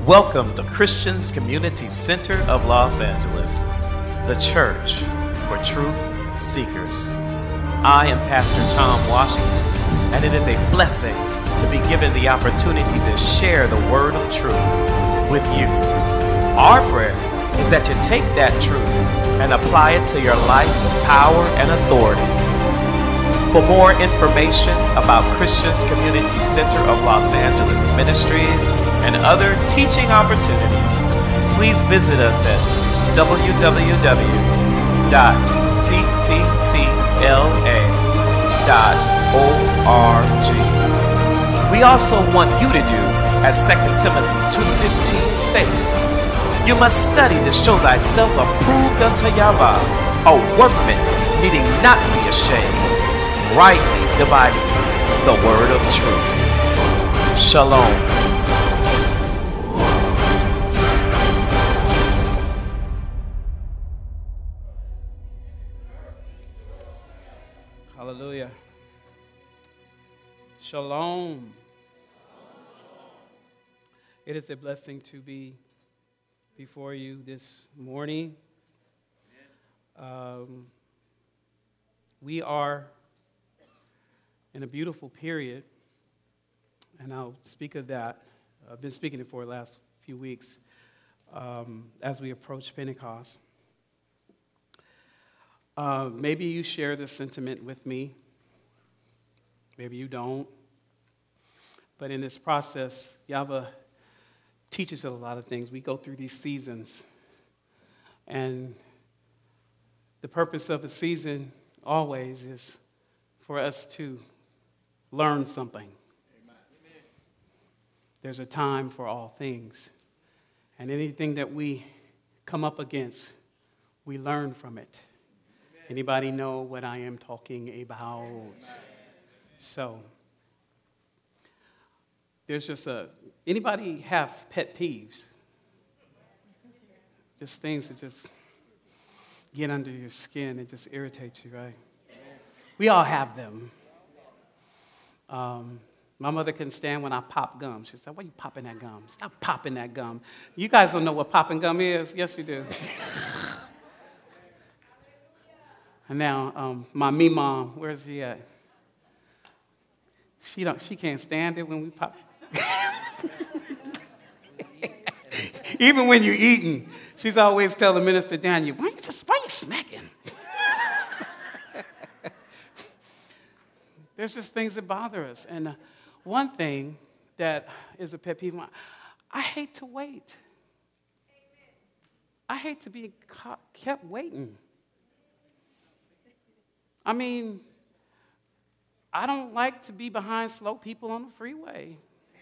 Welcome to Christians Community Center of Los Angeles, the church for truth seekers. I am Pastor Tom Washington, and it is a blessing to be given the opportunity to share the word of truth with you. Our prayer is that you take that truth and apply it to your life with power and authority. For more information about Christians Community Center of Los Angeles Ministries and other teaching opportunities, please visit us at www.cccla.org. We also want you to do as 2 Timothy 2:15 states, "You must study to show thyself approved unto Yahweh, a workman needing not be ashamed, rightly dividing the word of truth." Shalom. Hallelujah. Shalom. It is a blessing to be before you this morning. We are in a beautiful period, and I'll speak of that. I've been speaking it for the last few weeks as we approach Pentecost. Maybe you share this sentiment with me. Maybe you don't. But in this process, Yahweh teaches us a lot of things. We go through these seasons. And the purpose of a season always is for us to learn something. Amen. There's a time for all things. And anything that we come up against, we learn from it. Amen. Anybody know what I am talking about? Amen. So, there's just anybody have pet peeves? Just things that just get under your skin and just irritate you, right? We all have them. My mother couldn't stand when I pop gum. She said, "Why are you popping that gum? Stop popping that gum." You guys don't know what popping gum is? Yes, you do. And now, my me mom, where's she at? She can't stand it when we pop. Even when you're eating, she's always telling Minister Daniel, why you smacking? There's just things that bother us. And one thing that is a pet peeve, I hate to wait. I hate to be kept waiting. I mean, I don't like to be behind slow people on the freeway.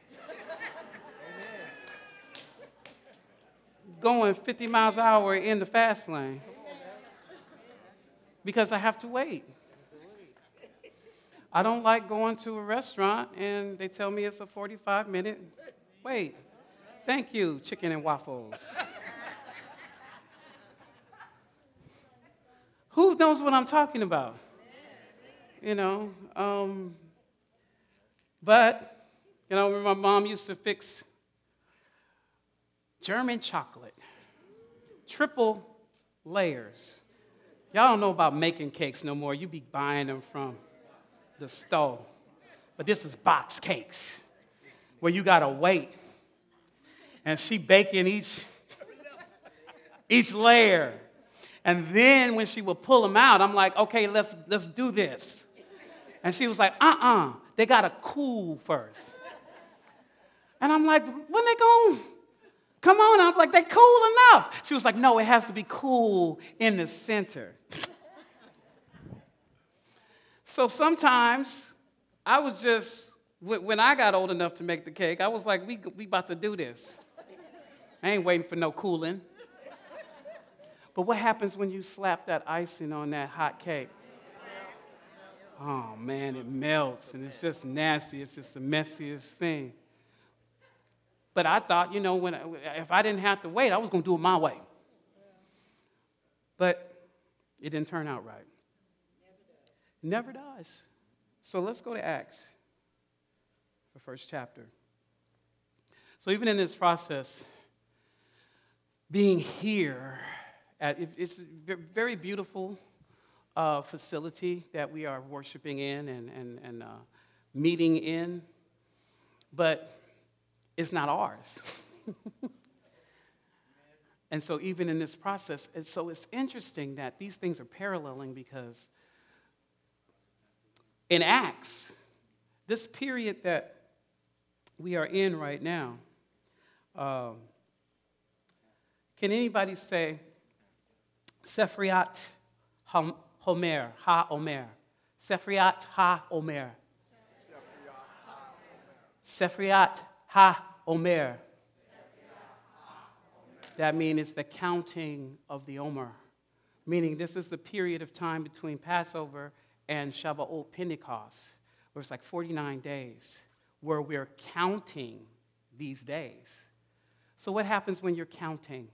Going 50 miles an hour in the fast lane because I have to wait. I don't like going to a restaurant and they tell me it's a 45-minute wait. Thank you, chicken and waffles. Who knows what I'm talking about? You know, but, you know, my mom used to fix German chocolate, triple layers. Y'all don't know about making cakes no more. You be buying them from the store. But this is box cakes where you got to wait. And she baking each layer. And then when she would pull them out, I'm like, okay, let's do this. And she was like, they got to cool first. And I'm like, when they going? Come on. I'm like, they cool enough. She was like, no, it has to be cool in the center. So sometimes I was just, when I got old enough to make the cake, I was like, we about to do this. I ain't waiting for no cooling. But what happens when you slap that icing on that hot cake? Oh, man, it melts, and it's just nasty. It's just the messiest thing. But I thought, you know, if I didn't have to wait, I was going to do it my way. But it didn't turn out right. Never does. So let's go to Acts, the first chapter. So even in this process, being here, it's a very beautiful facility that we are worshiping in and meeting in, but it's not ours. And so even in this process, and so it's interesting that these things are paralleling because in Acts, this period that we are in right now, can anybody say Sephriat HaOmer, HaOmer? Sephriat HaOmer. Sephriat HaOmer. That means it's the counting of the Omer, meaning this is the period of time between Passover and Shavuot Pentecost, where it's like 49 days, where we're counting these days. So what happens when you're counting?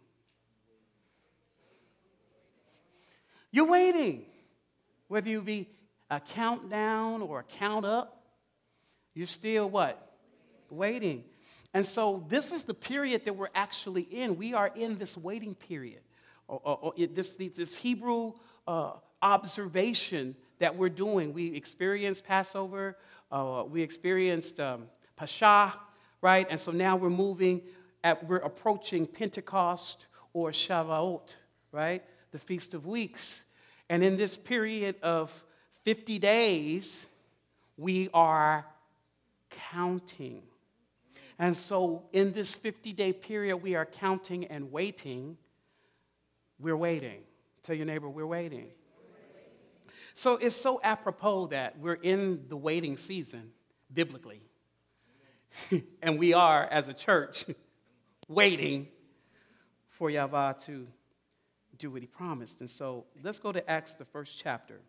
You're waiting. Whether you be a countdown or a count up, you're still what? Waiting. And so this is the period that we're actually in. We are in this waiting period, this Hebrew observation that we're doing. We experienced Passover. We experienced Pascha, right? And so now we're approaching Pentecost or Shavuot, right? The Feast of Weeks. And in this period of 50 days, we are counting. And so in this 50-day period, we are counting and waiting. We're waiting. Tell your neighbor, we're waiting. So it's so apropos that we're in the waiting season, biblically. And we are, as a church, waiting for Yahweh to do what he promised. And so let's go to Acts, the first chapter.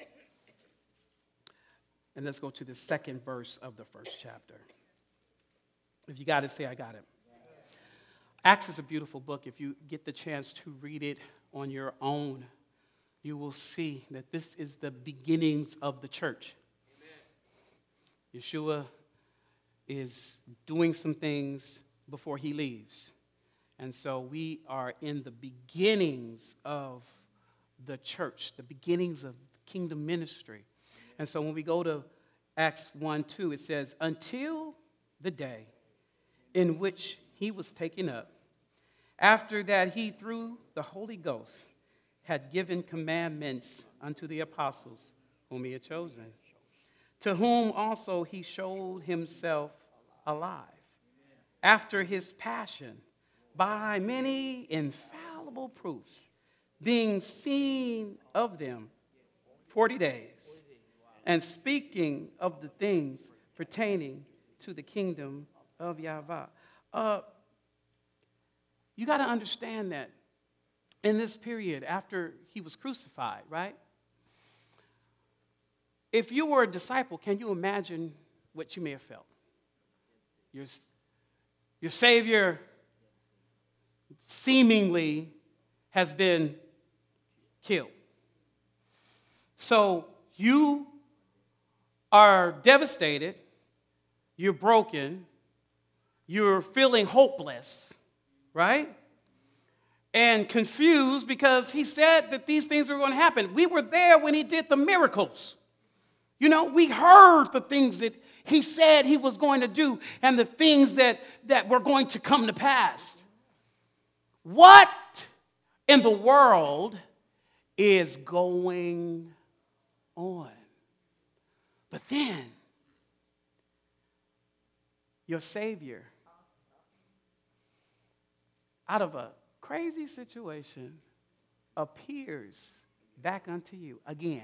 And let's go to the second verse of the first chapter. If you got it, say, I got it. Acts is a beautiful book. If you get the chance to read it on your own, you will see that this is the beginnings of the church. Amen. Yeshua is doing some things before he leaves. And so we are in the beginnings of the church, the beginnings of kingdom ministry. And so when we go to Acts 1:2, it says, until the day in which he was taken up, after that he, through the Holy Ghost, had given commandments unto the apostles whom he had chosen, to whom also he showed himself alive, after his passion, by many infallible proofs, being seen of them 40 days, and speaking of the things pertaining to the kingdom of Yahweh. You got to understand that in this period after he was crucified, right? If you were a disciple, can you imagine what you may have felt? Your Savior seemingly has been killed. So you are devastated, you're broken, you're feeling hopeless, right? And confused because he said that these things were going to happen. We were there when he did the miracles. You know, we heard the things that he said he was going to do and the things that were going to come to pass. What in the world is going on? But then, your Savior, out of a crazy situation, appears back unto you again.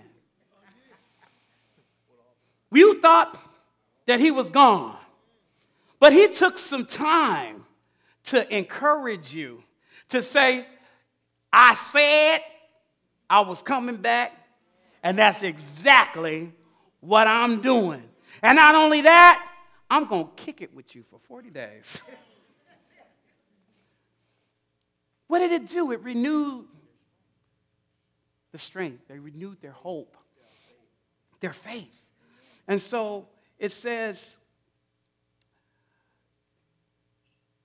You thought that he was gone, but he took some time to encourage you, to say, I said I was coming back, and that's exactly what I'm doing. And not only that, I'm going to kick it with you for 40 days. What did it do? It renewed the strength. They renewed their hope, their faith. And so it says,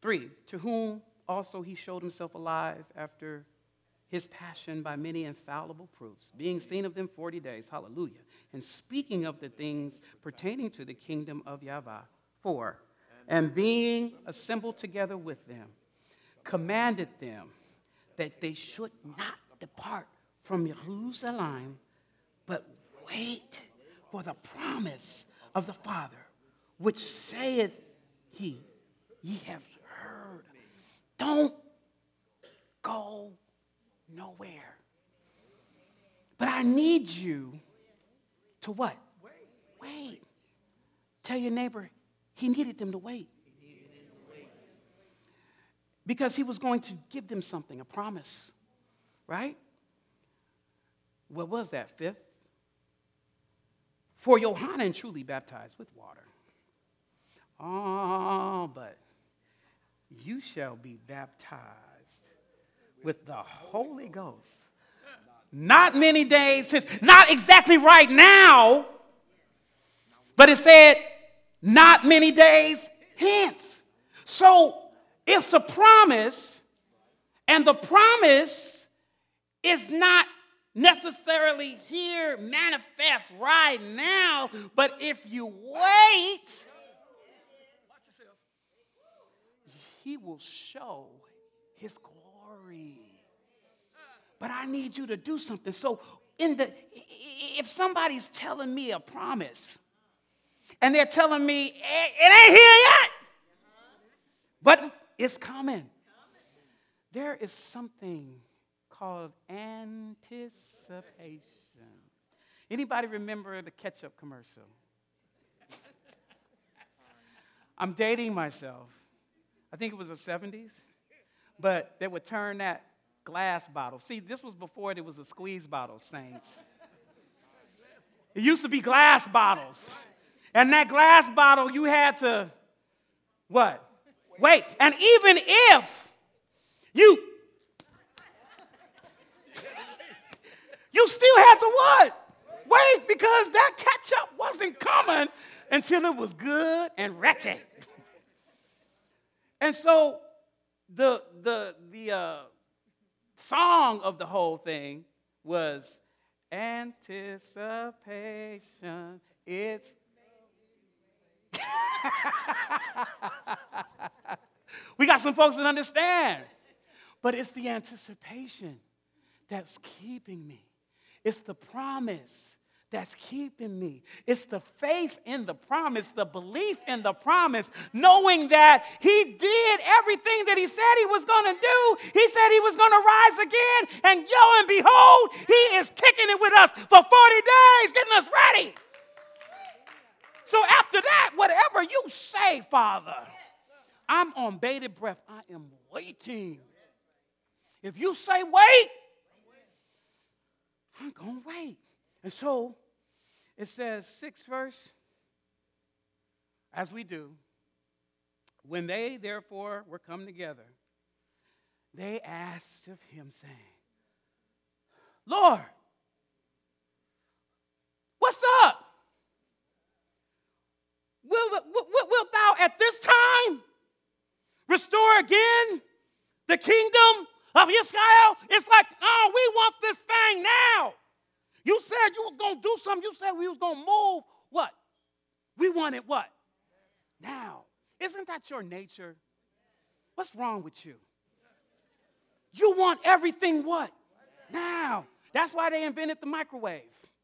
3, to whom also he showed himself alive after his passion by many infallible proofs, being seen of them 40 days, hallelujah, and speaking of the things pertaining to the kingdom of Yahweh. 4, and being assembled together with them, commanded them that they should not depart from Jerusalem, but wait for the promise of the Father, which saith he, ye have heard. Don't go nowhere. But I need you to what? Wait. Tell your neighbor, he needed them to wait. Because he was going to give them something, a promise, right? What was that, 5th? For Yohanan truly baptized with water. Oh, but you shall be baptized with the Holy Ghost. Not many days hence, not exactly right now, but it said not many days hence. So it's a promise, and the promise is not necessarily here, manifest right now, but if you wait, he will show his glory. But I need you to do something. So if somebody's telling me a promise, and they're telling me it ain't here yet, but it's coming, there is something called anticipation. Anybody remember the ketchup commercial? I'm dating myself. I think it was the 70s, but they would turn that glass bottle. See, this was before there was a squeeze bottle, saints. It used to be glass bottles. And that glass bottle, you had to, what? Wait. And even if you still had to what? Wait, because that ketchup wasn't coming until it was good and ready. And so the song of the whole thing was anticipation. It's we got some folks that understand, but it's the anticipation that's keeping me. It's the promise that's keeping me. It's the faith in the promise, the belief in the promise, knowing that he did everything that he said he was going to do. He said he was going to rise again, and and behold, he is kicking it with us for 40 days, getting us ready. So after that, whatever you say, Father, I'm on bated breath. I am waiting. If you say wait, I'm going to wait. And so it says, 6th verse, as we do, when they therefore were come together, they asked of him, saying, Lord, what's up? Wilt thou at this time restore again the kingdom of Israel? It's like, oh, we want this thing now. You said you was going to do something. You said we was going to move. What? We want it what? Now. Isn't that your nature? What's wrong with you? You want everything what? Now. That's why they invented the microwave.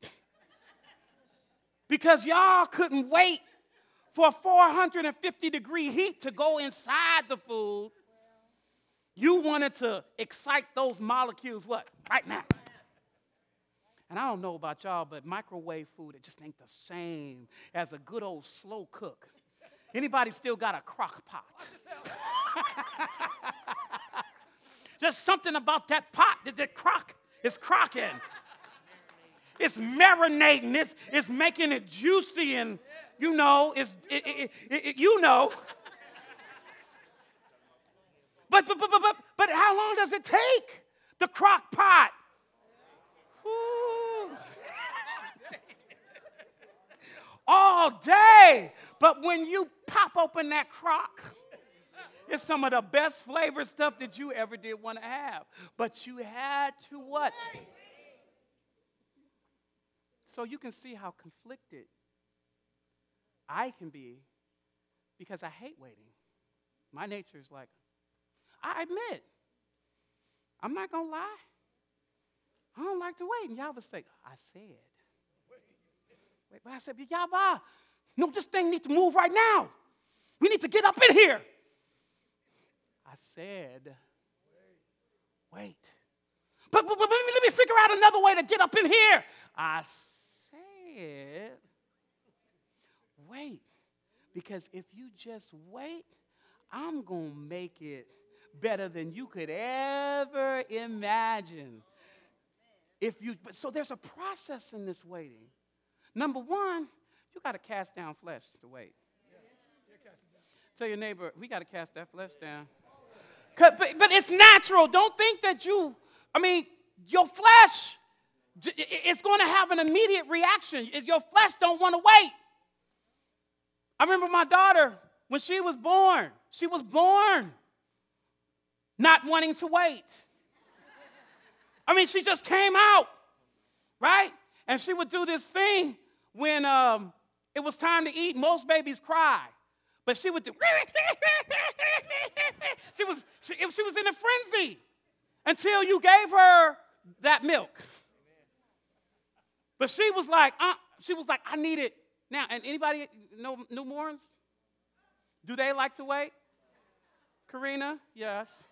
Because y'all couldn't wait for 450-degree heat to go inside the food. You wanted to excite those molecules what? Right now. And I don't know about y'all, but microwave food, it just ain't the same as a good old slow cook. Anybody still got a crock pot? Just something about that pot, the crock is crocking. It's marinating, it's making it juicy, and you know, you know. But how long does it take? The crock pot. Ooh. All day. But when you pop open that crock, It's some of the best flavored stuff that you ever did want to have. But you had to what? So you can see how conflicted I can be because I hate waiting. My nature is like, I admit, I'm not going to lie. I don't like to wait. And y'all would say, I said. Wait, but I said, Yava, no, this thing needs to move right now. We need to get up in here. I said, wait. But let me figure out another way to get up in here. I said, wait. Because if you just wait, I'm going to make it better than you could ever imagine. So there's a process in this waiting. Number one, you got to cast down flesh to wait. Tell your neighbor, we got to cast that flesh down. But it's natural. Don't think that your flesh is going to have an immediate reaction. Your flesh don't want to wait. I remember my daughter, when she was born not wanting to wait. She just came out, right? And she would do this thing when it was time to eat. Most babies cry. But she would do, she was in a frenzy until you gave her that milk. But she was like, I need it now. And anybody know newborns? Do they like to wait? Karina? Yes.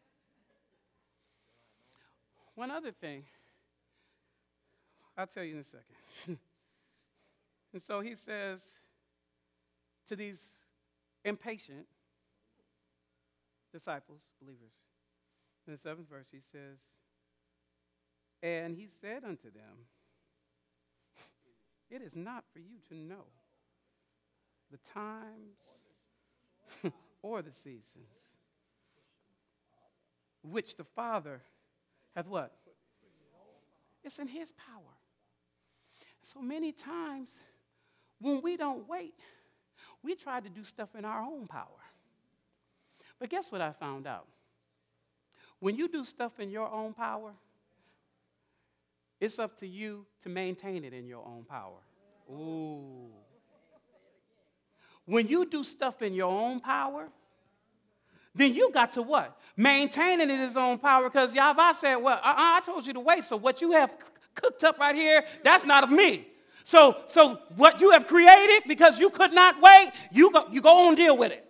One other thing. I'll tell you in a second. And so he says to these impatient disciples, believers, in the 7th verse, he says, and he said unto them, it is not for you to know the times or the seasons which the Father hath what? It's in his power. So many times when we don't wait, we try to do stuff in our own power. But guess what I found out? When you do stuff in your own power, it's up to you to maintain it in your own power. Ooh. When you do stuff in your own power, then you got to what? Maintain it in his own power, because Yahweh said, well, I told you to wait, so what you have cooked up right here, that's not of me. So what you have created, because you could not wait, you go on deal with it.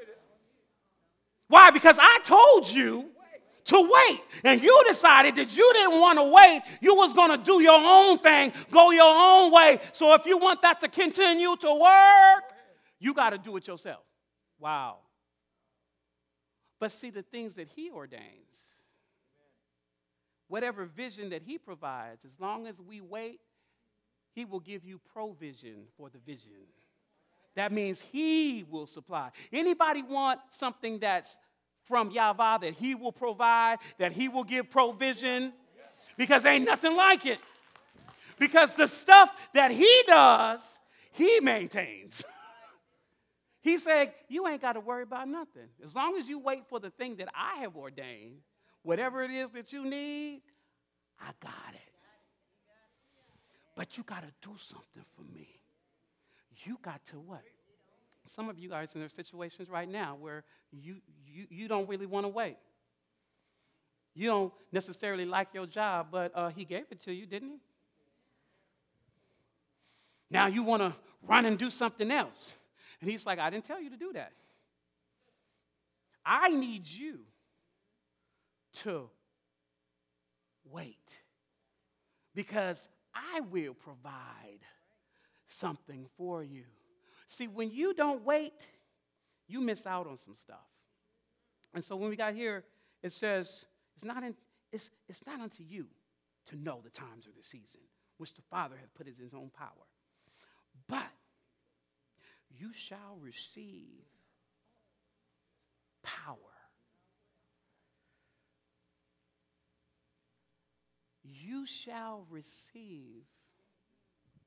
Why? Because I told you to wait, and you decided that you didn't want to wait. You was going to do your own thing, go your own way. So if you want that to continue to work, you got to do it yourself. Wow. But see, the things that he ordains, whatever vision that he provides, as long as we wait, he will give you provision for the vision. That means he will supply. Anybody want something that's from Yahweh, that he will provide, that he will give provision? Because ain't nothing like it. Because the stuff that he does, he maintains. He said, you ain't got to worry about nothing. As long as you wait for the thing that I have ordained, whatever it is that you need, I got it. But you got to do something for me. You got to what? Some of you guys in their situations right now where you don't really want to wait. You don't necessarily like your job, but he gave it to you, didn't he? Now you want to run and do something else. And he's like, I didn't tell you to do that. I need you to wait, because I will provide something for you. See, when you don't wait, you miss out on some stuff. And so when we got here, it says, it's not unto you to know the times or the season, which the Father hath put in his own power. But you shall receive power. You shall receive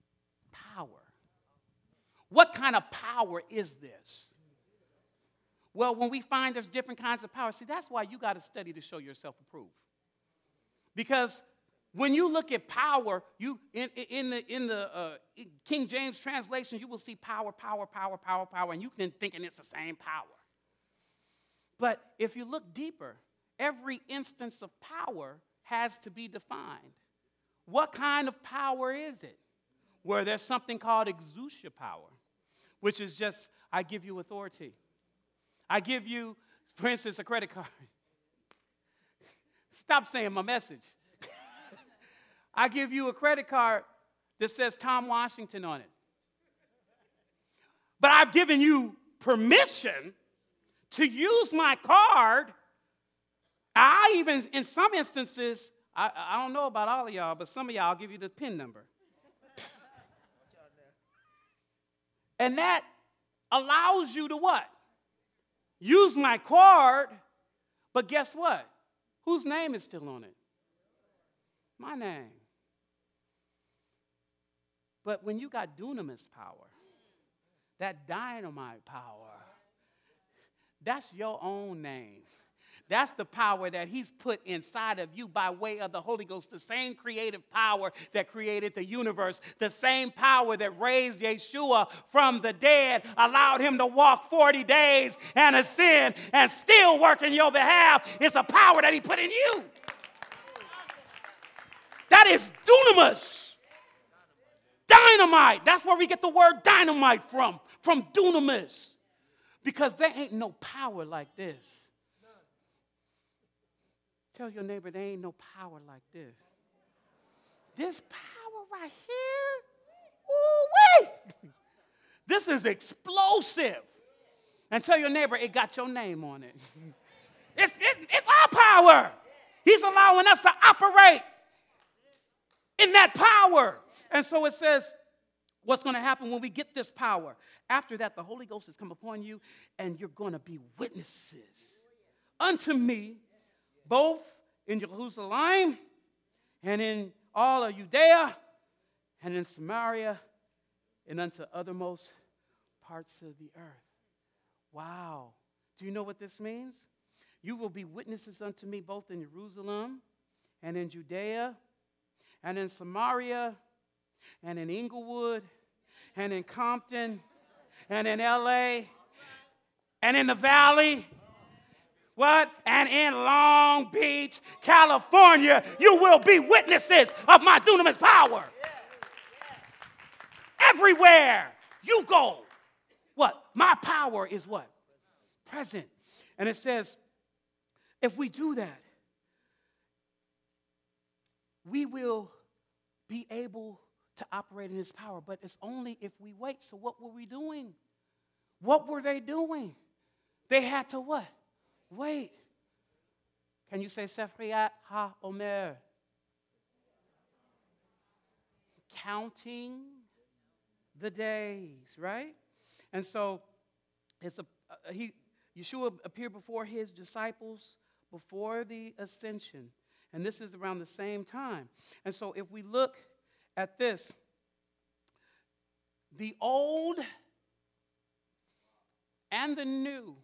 power. What kind of power is this? Well, when we find there's different kinds of power, see, that's why you got to study to show yourself approved. Because when you look at power, you in the King James translation, you will see power, power, power, power, power, and you can thinking it's the same power. But if you look deeper, every instance of power has to be defined. What kind of power is it? Where there's something called exousia power, which is just, I give you authority. I give you, for instance, a credit card. Stop saying my message. I give you a credit card that says Tom Washington on it. But I've given you permission to use my card. I even, in some instances, I don't know about all of y'all, but some of y'all, I'll give you the PIN number. And that allows you to what? Use my card, but guess what? Whose name is still on it? My name. But when you got dunamis power, that dynamite power, that's your own name. That's the power that he's put inside of you by way of the Holy Ghost, the same creative power that created the universe, the same power that raised Yeshua from the dead, allowed him to walk 40 days and ascend and still work in your behalf. It's a power that he put in you. That is dunamis. Dynamite. That's where we get the word dynamite from dunamis. Because there ain't no power like this. Tell your neighbor there ain't no power like this. This power right here, ooh-wee. This is explosive. And tell your neighbor it got your name on it. It's our power. He's allowing us to operate in that power. And so it says, what's going to happen when we get this power? After that, the Holy Ghost has come upon you, and you're going to be witnesses unto me, both in Jerusalem and in all of Judea and in Samaria and unto othermost parts of the earth. Wow. Do you know what this means? You will be witnesses unto me both in Jerusalem and in Judea and in Samaria and in Inglewood and in Compton and in L.A. and in the Valley. What? And in Long Beach, California, you will be witnesses of my dunamis power. Everywhere you go. What? My power is what? Present. And it says, if we do that, we will be able to operate in his power. But it's only if we wait. So what were we doing? What were they doing? They had to what? Wait. Can you say Sefriat ha-omer? Counting the days, right? And so Yeshua appeared before his disciples before the ascension. And this is around the same time. And so if we look at this, the old and the new,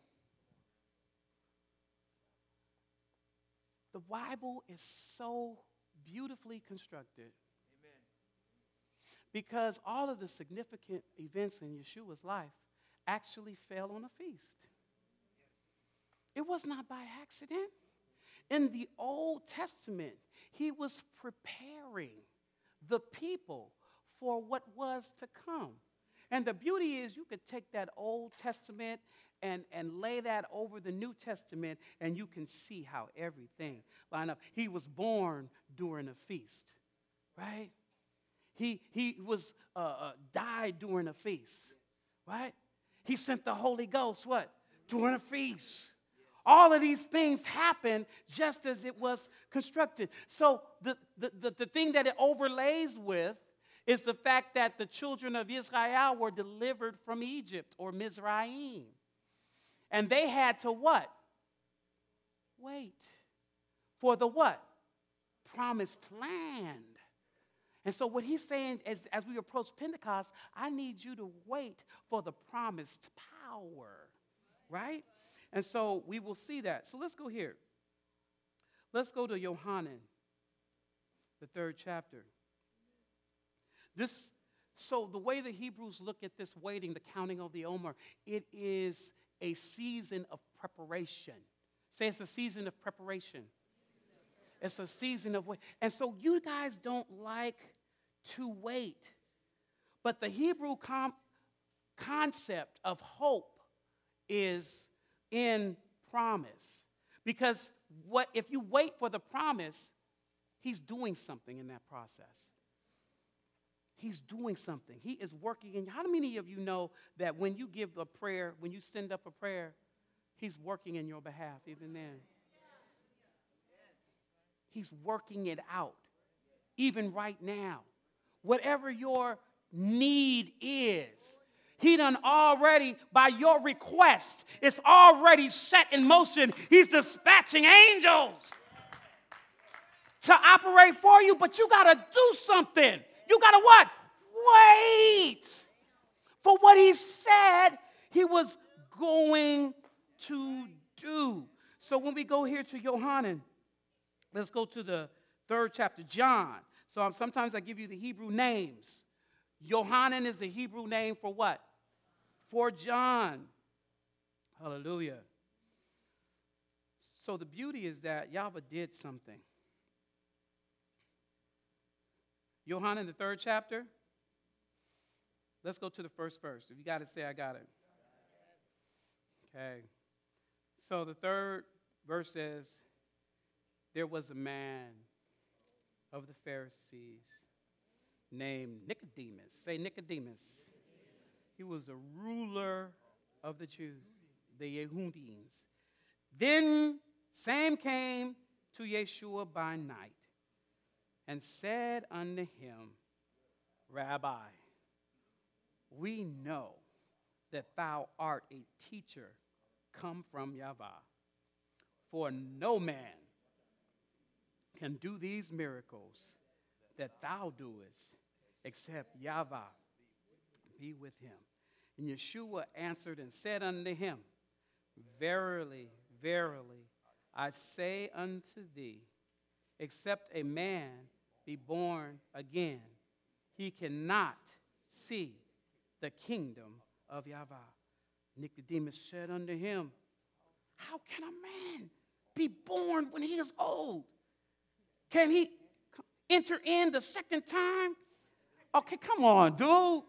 the Bible is so beautifully constructed. Amen. Because all of the significant events in Yeshua's life actually fell on a feast. It was not by accident. In the Old Testament, he was preparing the people for what was to come. And the beauty is you could take that Old Testament and lay that over the New Testament, and you can see how everything lined up. He was born during a feast, right? He was died during a feast, right? He sent the Holy Ghost, what? During a feast. All of these things happened just as it was constructed. So the thing that it overlays with is the fact that the children of Israel were delivered from Egypt or Mizraim. And they had to what? Wait for the what? Promised land. And so what he's saying is, as we approach Pentecost, I need you to wait for the promised power, right? And so we will see that. So let's go here. Let's go to Yohanan, the 3rd chapter. So the way the Hebrews look at this waiting, the counting of the Omer, it is a season of preparation. Say it's a season of preparation. It's a season of wait. And so you guys don't like to wait. But the Hebrew concept of hope is in promise. Because if you wait for the promise, he's doing something in that process. He's doing something. He is working in you. How many of you know that when you give a prayer, when you send up a prayer, he's working in your behalf even then? He's working it out, even right now. Whatever your need is, he done already, by your request, it's already set in motion. He's dispatching angels to operate for you, but you got to do something. You got to what? Wait for what he said he was going to do. So when we go here to Yohanan, let's go to the 3rd chapter, John. So sometimes I give you the Hebrew names. Yohanan is the Hebrew name for what? For John. Hallelujah. So the beauty is that Yahweh did something. Yohanan, the 3rd chapter. Let's go to the first verse. If you got to say, I got it. Okay. So the 3rd verse says, there was a man of the Pharisees named Nicodemus. Say Nicodemus. He was a ruler of the Jews, the Yehudins. Then Sam came to Yeshua by night and said unto him, Rabbi, we know that thou art a teacher come from Yahweh, for no man can do these miracles that thou doest, except Yahweh be with him. And Yeshua answered and said unto him, Verily, verily, I say unto thee, except a man be born again, he cannot see the kingdom of Yahweh. Nicodemus said unto him, how can a man be born when he is old? Can he enter in the second time? Okay, come on, dude.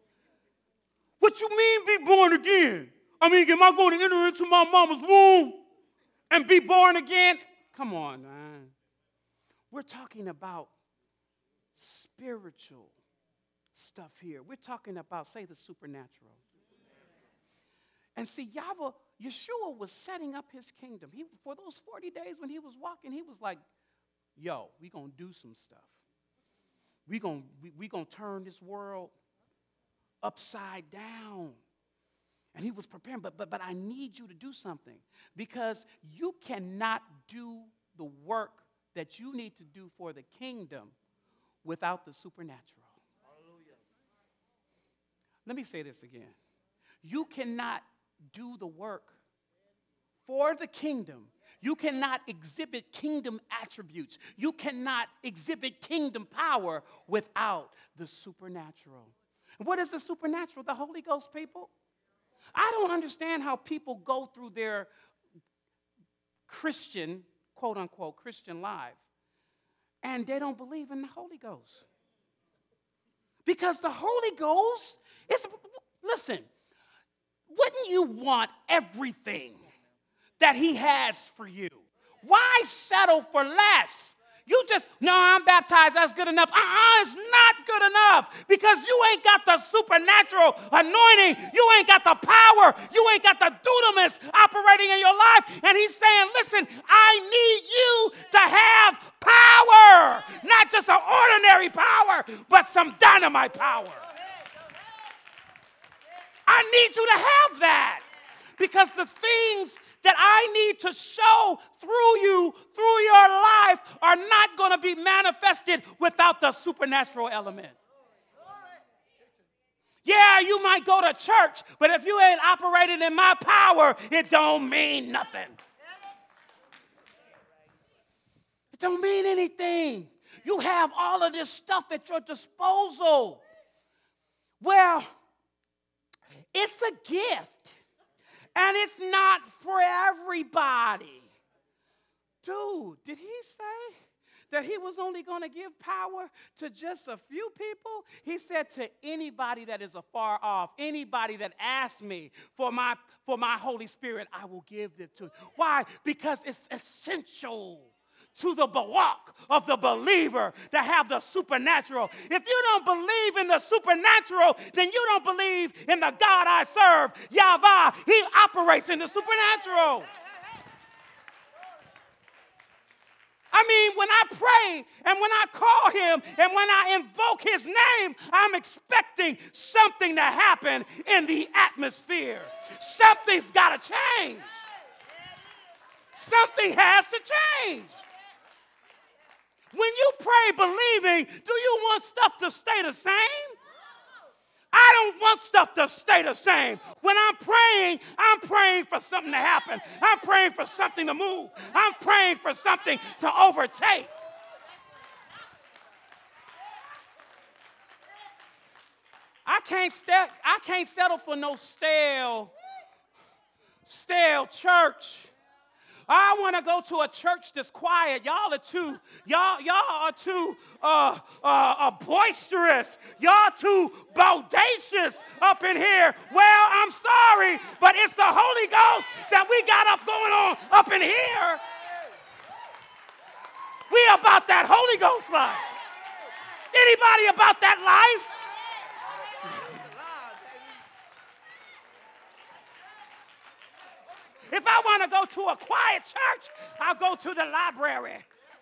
What you mean be born again? I mean, am I going to enter into my mama's womb and be born again? Come on, man. We're talking about spiritual stuff here. We're talking about, say, the supernatural. And see, Yeshua was setting up his kingdom. For those 40 days when he was walking, he was like, yo, we're going to do some stuff. We're going to turn this world upside down. And he was preparing, but I need you to do something, because you cannot do the work that you need to do for the kingdom without the supernatural. Hallelujah. Let me say this again. You cannot do the work for the kingdom. You cannot exhibit kingdom attributes. You cannot exhibit kingdom power without the supernatural. And what is the supernatural? The Holy Ghost, people. I don't understand how people go through their Christian, quote unquote, Christian life, and they don't believe in the Holy Ghost. Because the Holy Ghost is, listen, wouldn't you want everything that he has for you? Why settle for less? You just, no, I'm baptized, that's good enough. It's not good enough, because you ain't got the supernatural anointing. You ain't got the power. You ain't got the dunamis operating in your life. And he's saying, listen, I need you to have power. Not just an ordinary power, but some dynamite power. I need you to have that. Because the things that I need to show through you, through your life, are not going to be manifested without the supernatural element. Yeah, you might go to church, but if you ain't operating in my power, it don't mean nothing. It don't mean anything. You have all of this stuff at your disposal. Well, it's a gift, and it's not for everybody. Dude, did he say that he was only going to give power to just a few people? He said to anybody that is afar off, anybody that asks me for my Holy Spirit, I will give it to. Why? Because it's essential to the walk of the believer to have the supernatural. If you don't believe in the supernatural, then you don't believe in the God I serve, Yahweh. He operates in the supernatural. I mean, when I pray and when I call him and when I invoke his name, I'm expecting something to happen in the atmosphere. Something's got to change. Something has to change. When you pray believing, do you want stuff to stay the same? I don't want stuff to stay the same. When I'm praying for something to happen. I'm praying for something to move. I'm praying for something to overtake. I can't settle for no stale church. I want to go to a church that's quiet. Y'all are too boisterous. Y'all too bodacious up in here. Well, I'm sorry, but it's the Holy Ghost that we got going on up in here. We about that Holy Ghost life. Anybody about that life? If I want to go to a quiet church, I'll go to the library.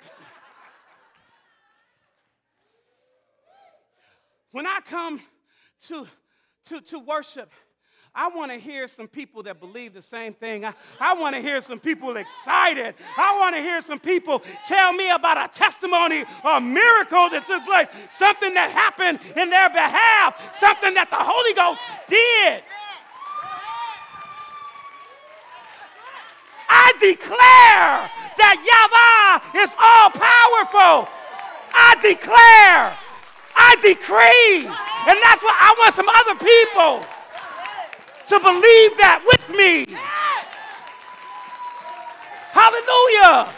When I come to worship, I want to hear some people that believe the same thing. I want to hear some people excited. I want to hear some people tell me about a testimony, a miracle that took place, something that happened in their behalf, something that the Holy Ghost did. I declare that Yahweh is all powerful. I declare, I decree, and that's what I want some other people to believe that with me. Hallelujah.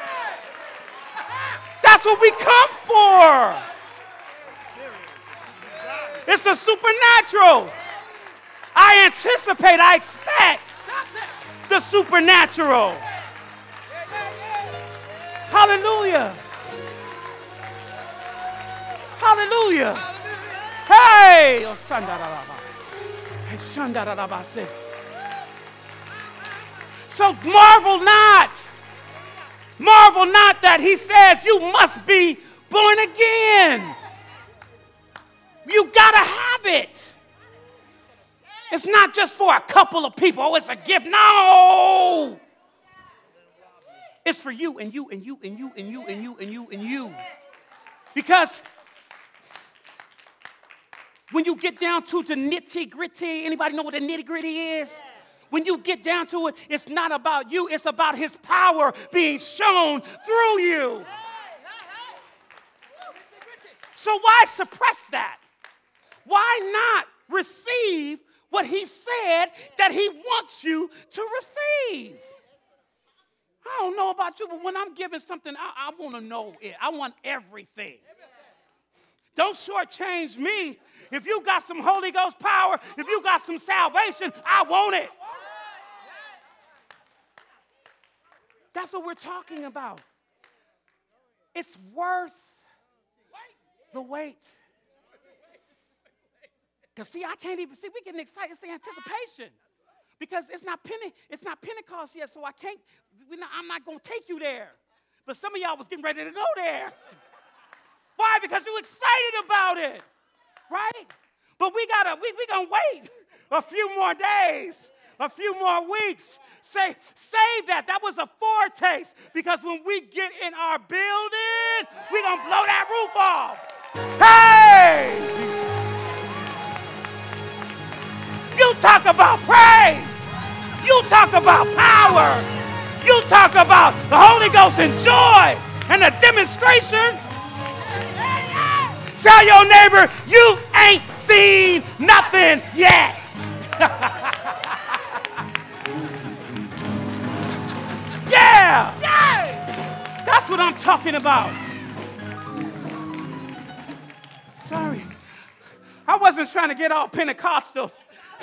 That's what we come for. It's the supernatural. I anticipate, I expect the supernatural. Hallelujah. Hallelujah. Hey. So marvel not that he says you must be born again. You gotta have it. It's not just for a couple of people. Oh, it's a gift. No. It's for you and you and you and you and you and you and you and you. Because when you get down to the nitty-gritty, anybody know what the nitty-gritty is? When you get down to it, it's not about you. It's about his power being shown through you. So why suppress that? Why not receive what he said that he wants you to receive? I don't know about you, but when I'm giving something, I want to know it. I want everything. Don't shortchange me. If you got some Holy Ghost power, if you got some salvation, I want it. That's what we're talking about. It's worth the wait. Because see, I can't even see. We're getting excited. It's the anticipation. Because it's not Pentecost yet, so I'm not going to take you there. But some of y'all was getting ready to go there. Why? Because you're excited about it, right? But we going to wait a few more days, a few more weeks. Save that. That was a foretaste. Because when we get in our building, we're going to blow that roof off. Hey! You talk about praise. You talk about power. You talk about the Holy Ghost and joy and a demonstration. Tell your neighbor, you ain't seen nothing yet. Yeah. That's what I'm talking about. Sorry. I wasn't trying to get all Pentecostal.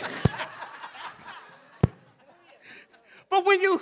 But when you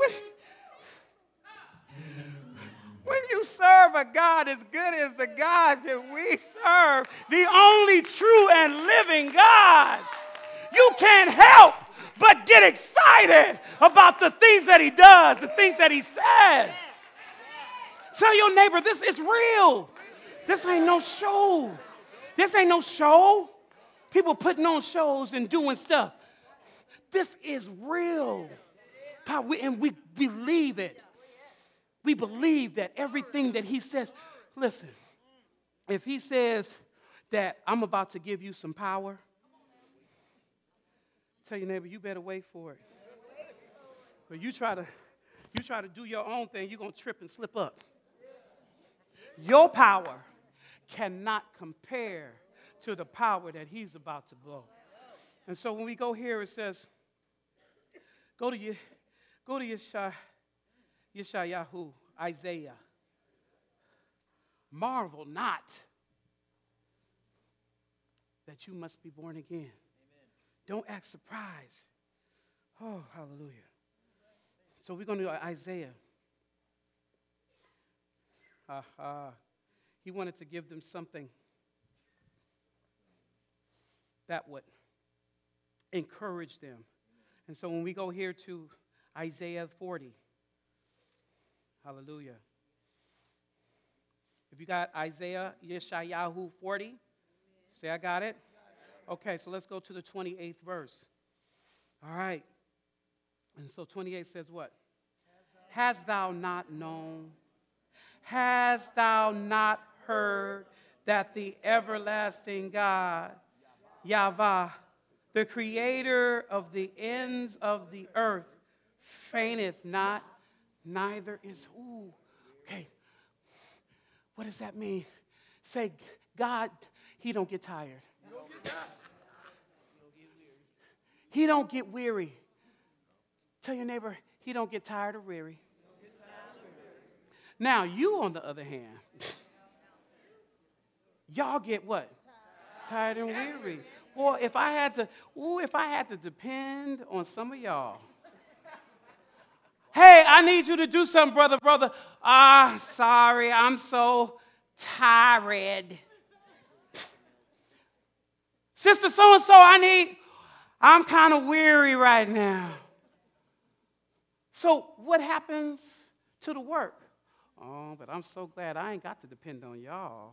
serve a God as good as the God that we serve, the only true and living God, you can't help but get excited about the things that he does, the things that he says. Tell your neighbor, this is real. This ain't no show. This ain't no show. People putting on shows and doing stuff. This is real. And we believe it. We believe that everything that he says. Listen, if he says that I'm about to give you some power, tell your neighbor, you better wait for it. But you try to do your own thing, you're going to trip and slip up. Your power cannot compare to the power that he's about to blow. And so when we go here, it says, go to Yeshayahu, Isaiah. Marvel not that you must be born again. Amen. Don't act surprised. Oh, hallelujah. So we're going to Isaiah. He wanted to give them something that would encourage them. And so when we go here to Isaiah 40, hallelujah. If you got Isaiah, Yeshayahu 40, say I got it. Okay, so let's go to the 28th verse. All right. And so 28 says what? Hast thou not known? Hast thou not heard that the everlasting God, Yahweh, the creator of the ends of the earth, fainteth not, neither is who? Okay, what does that mean? Say, God, he don't get tired. He don't get weary. Tell your neighbor, he don't get tired or weary. Now, you on the other hand, y'all get what? Tired and weary. Well, if I had to depend on some of y'all. Hey, I need you to do something, brother. Sorry, I'm so tired. Sister so-and-so, I'm kind of weary right now. So what happens to the work? Oh, but I'm so glad I ain't got to depend on y'all.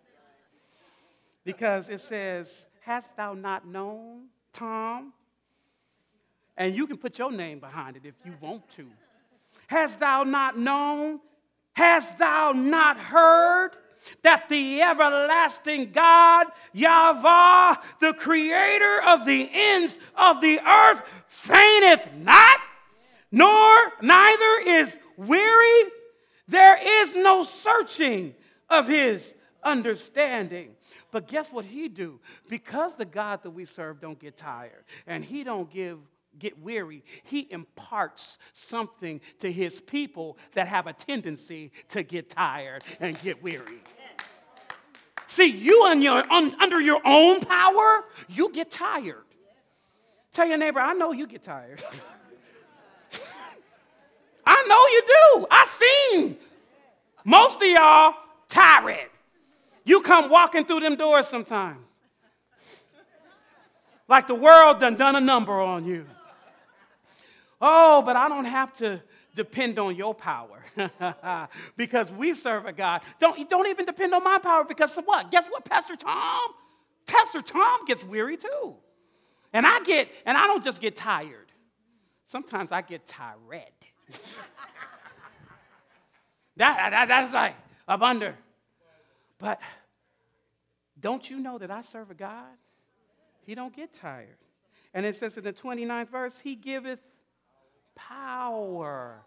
Because it says, hast thou not known, Tom? And you can put your name behind it if you want to. Hast thou not known? Hast thou not heard that the everlasting God, Yahweh, the creator of the ends of the earth, fainteth not, nor neither is weary? There is no searching of his understanding. But guess what he do? Because the God that we serve don't get tired and he don't get weary, he imparts something to his people that have a tendency to get tired and get weary. See, you under your own power, you get tired. Tell your neighbor, I know you get tired. I know you do. I seen most of y'all tired. You come walking through them doors sometime. Like the world done a number on you. Oh, but I don't have to depend on your power because we serve a God. Don't even depend on my power because of what? Guess what, Pastor Tom? Pastor Tom gets weary too. And I don't just get tired. Sometimes I get tired. That's like up under. But don't you know that I serve a God? He don't get tired. And it says in the 29th verse, he giveth power.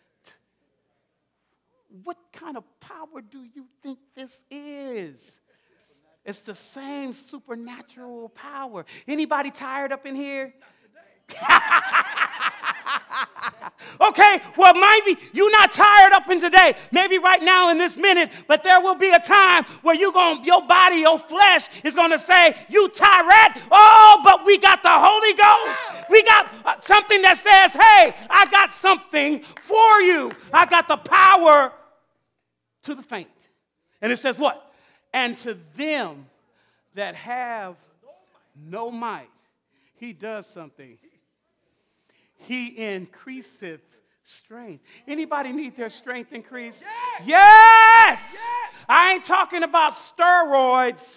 What kind of power do you think this is? It's the same supernatural power. Anybody tired up in here? Okay, well, maybe you're not tired up in today. Maybe right now in this minute, but there will be a time where your body, your flesh is going to say, you tired? Oh, but we got the Holy Ghost. We got something that says, hey, I got something for you. I got the power to the faint. And it says what? And to them that have no might, he does something. He increaseth strength. Anybody need their strength increased? Yes! I ain't talking about steroids.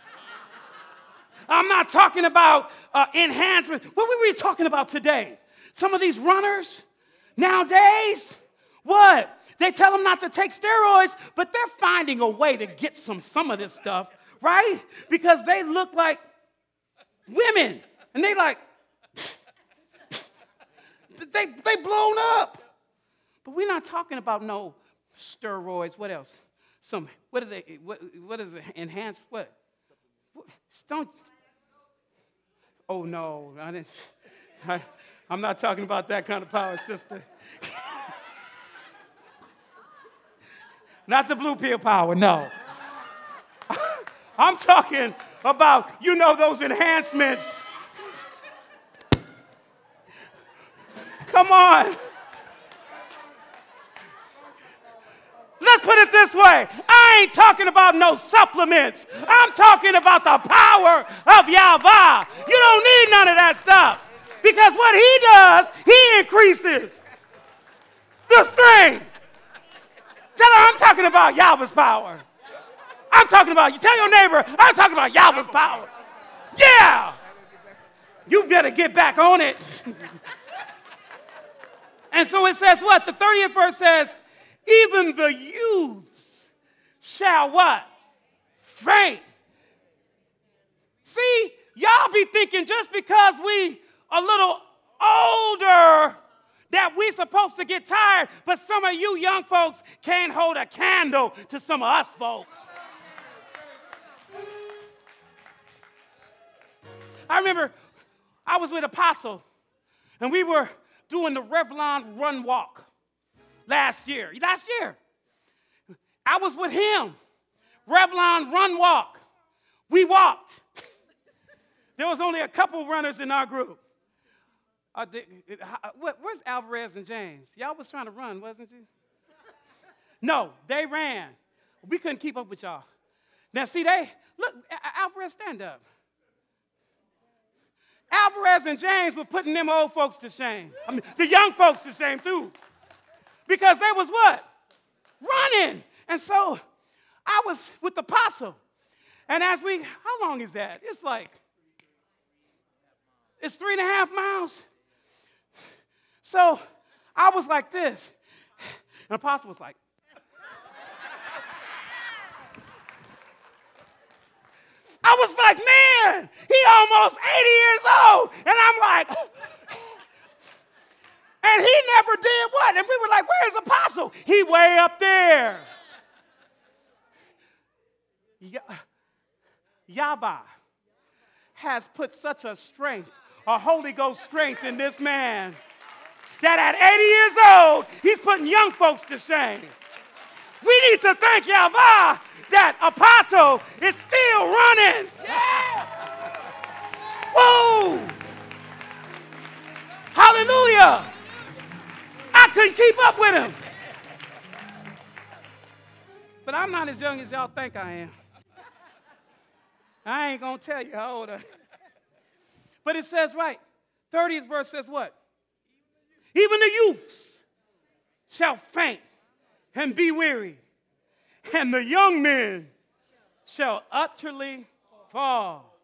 I'm not talking about enhancement. What were we talking about today? Some of these runners nowadays, what? They tell them not to take steroids, but they're finding a way to get some of this stuff, right? Because they look like women. And they like, they blown up. But we're not talking about no steroids. What else? What is it? Enhanced what? Don't. Oh no, I didn't. I'm not talking about that kind of power, sister. Not the blue pill power, no. I'm talking about, those enhancements. Come on. Let's put it this way. I ain't talking about no supplements. I'm talking about the power of Yahweh. You don't need none of that stuff. Because what he does, he increases the strength. Tell her I'm talking about Yahweh's power. I'm talking about, you tell your neighbor, I'm talking about Yahweh's power. Yeah. You better get back on it. And so it says what? The 30th verse says, even the youths shall what? Faint. See, y'all be thinking just because we a little older that we supposed to get tired, but some of you young folks can't hold a candle to some of us folks. I remember I was with Apostle, and we were doing the Revlon Run Walk last year. I was with him. Revlon Run Walk. We walked. There was only a couple runners in our group. Where's Alvarez and James? Y'all was trying to run, wasn't you? No, they ran. We couldn't keep up with y'all. Now, see, look, Alvarez, stand up. Alvarez and James were putting them old folks to shame. I mean, the young folks to shame, too. Because they was what? Running. And so I was with the Apostle. And how long is that? It's 3.5 miles. So I was like this. And the Apostle was like, I was like, man, he almost 80 years old. And I'm like, and he never did what? And we were like, where's Apostle? He way up there. Yahweh has put such a strength, a Holy Ghost strength in this man that at 80 years old, he's putting young folks to shame. We need to thank Yahweh that Apostle is still running. Yeah. Whoa. Hallelujah. I couldn't keep up with him. But I'm not as young as y'all think I am. I ain't going to tell you how old I am. But it says right. 30th verse says what? Even the youths shall faint and be weary, and the young men shall utterly fall.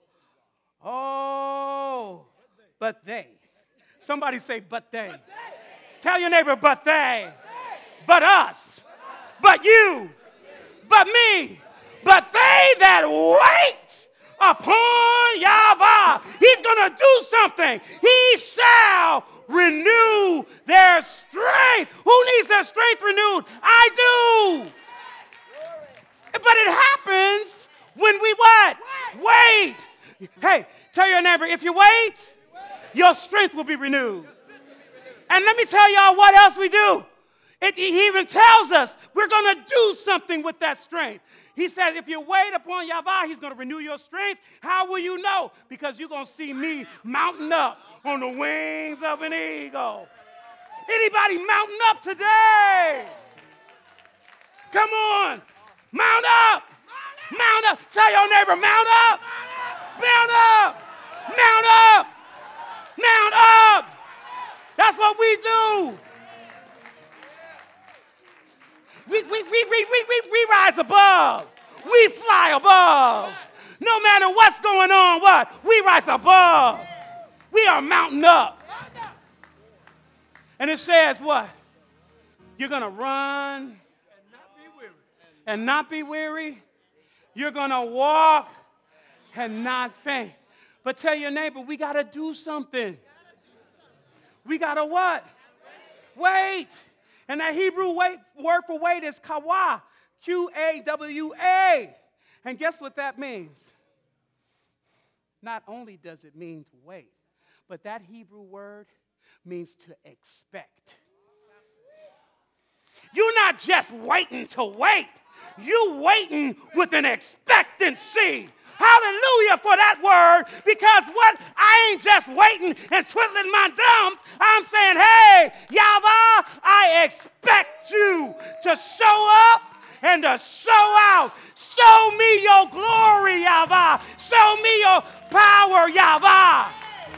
Oh, but they. Somebody say, but they. Tell your neighbor, but they. But us. But you. But me. But they that wait upon Yahweh. He's going to do something. He shall renew their strength. Who needs their strength renewed? I do. But it happens when we what? Wait. Hey, tell your neighbor, if you wait, your strength will be renewed. And let me tell y'all what else we do. He even tells us we're going to do something with that strength. He says, if you wait upon Yahweh, he's going to renew your strength. How will you know? Because you're going to see me mounting up on the wings of an eagle. Anybody mounting up today? Come on. Mount up. Mount up. Tell your neighbor, mount up. Mount up. Mount up. Mount up. That's what we do. We rise above. We fly above. No matter what's going on, what? We rise above. We are mounting up. And it says what? You're going to run and not be weary. You're going to walk and not faint. But tell your neighbor, we got to do something. We got to what? Wait. And that Hebrew word for wait is kawa, Q-A-W-A. And guess what that means? Not only does it mean to wait, but that Hebrew word means to expect. You're not just waiting to wait. You're waiting with an expectancy. Hallelujah for that word, because what? I ain't just waiting and twiddling my thumbs. I'm saying, hey, Yahweh, I expect you to show up and to show out. Show me your glory, Yahweh. Show me your power, Yahweh.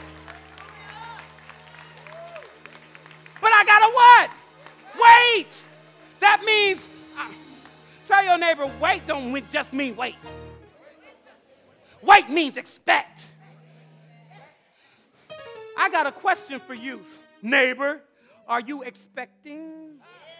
But I gotta what? Wait. That means, tell your neighbor, wait don't just mean wait. Wait means expect. I got a question for you, neighbor. Are you expecting?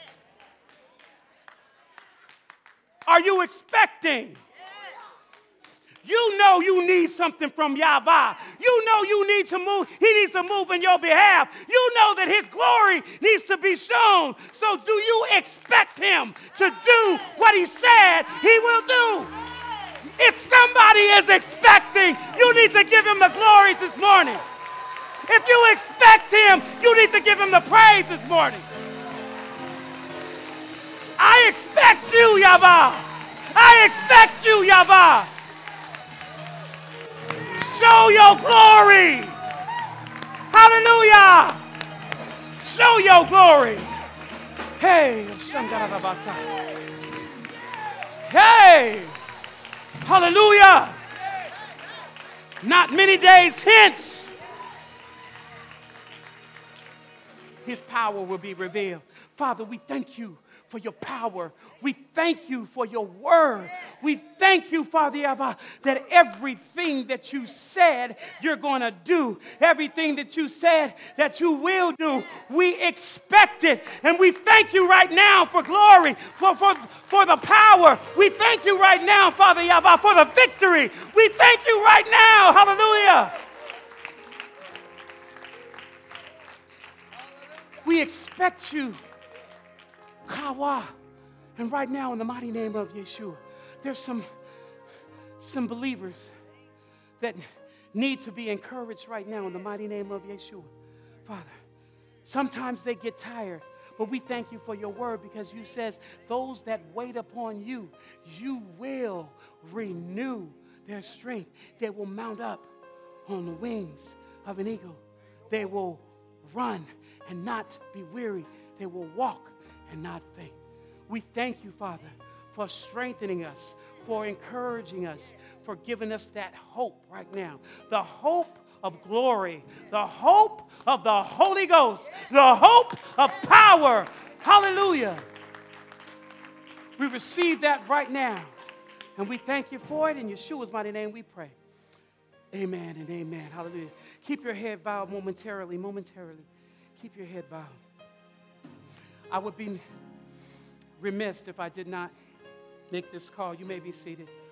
Are you expecting? You know you need something from Yahweh. You know you need to move. He needs to move in your behalf. You know that his glory needs to be shown. So do you expect him to do what he said he will do? If somebody is expecting, you need to give him the glory this morning. If you expect him, you need to give him the praise this morning. I expect you, Yahweh. I expect you, Yahweh. Show your glory. Hallelujah. Show your glory. Hey. Hey. Hallelujah. Not many days hence, his power will be revealed. Father, we thank you for your power. We thank you for your word. We thank you, Father Yahweh, that everything that you said you're going to do, everything that you said that you will do, we expect it. And we thank you right now for glory, for the power. We thank you right now, Father Yahweh, for the victory. We thank you right now. Hallelujah. We expect you. Kawa. And right now, in the mighty name of Yeshua, there's some believers that need to be encouraged right now in the mighty name of Yeshua. Father, sometimes they get tired, but we thank you for your word, because you says those that wait upon you, you will renew their strength. They will mount up on the wings of an eagle. They will run and not be weary. They will walk and not faint. We thank you, Father, for strengthening us, for encouraging us, for giving us that hope right now. The hope of glory, the hope of the Holy Ghost, the hope of power. Hallelujah. We receive that right now, and we thank you for it. In Yeshua's mighty name we pray. Amen and amen. Hallelujah. Keep your head bowed momentarily. Keep your head bowed. I would be remiss if I did not make this call. You may be seated.